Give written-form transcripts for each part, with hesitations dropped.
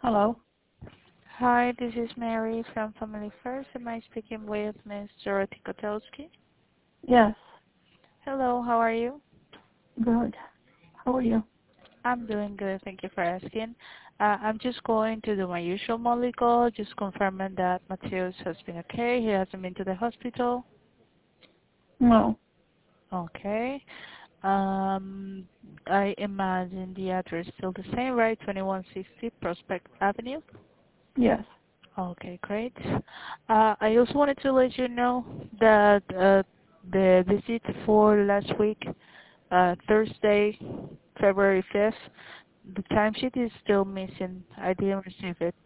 Hello? Hi, this is Mary from Family First. Am I speaking with Ms. Dorothy Kotowski? Yes. Hello, how are you? Good. How are you? I'm doing good, thank you for asking. I'm just going to do my usual monthly call, just confirming that Matheus has been okay. He hasn't been to the hospital. No. Okay. I imagine the address is still the same, right? 2160 Prospect Avenue? Yes. Okay, great. I also wanted to let you know that the visit for last week, Thursday, February 5th, the timesheet is still missing. I didn't receive it.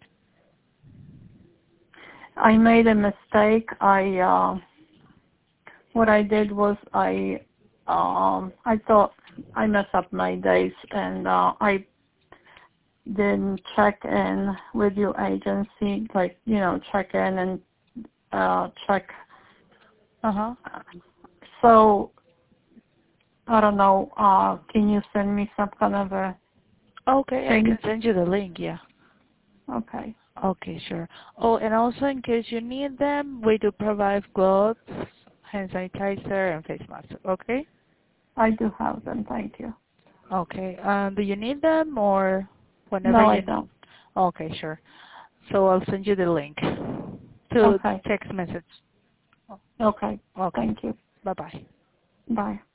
I made a mistake. What I did was I thought I messed up my days and I didn't check in with your agency, like, check in and check. Uh-huh. So, I don't know, can you send me some kind of a Okay, I can thing? send you the link, yeah. Okay. Okay, sure. Oh, and also in case you need them, we do provide gloves, hand sanitizer, and face masks, okay? I do have them, thank you. Okay, do you need them or whenever No, I you... don't. Okay, sure. So I'll send you the link to Okay. text message. Okay. Okay. Thank you. Bye-bye. Bye.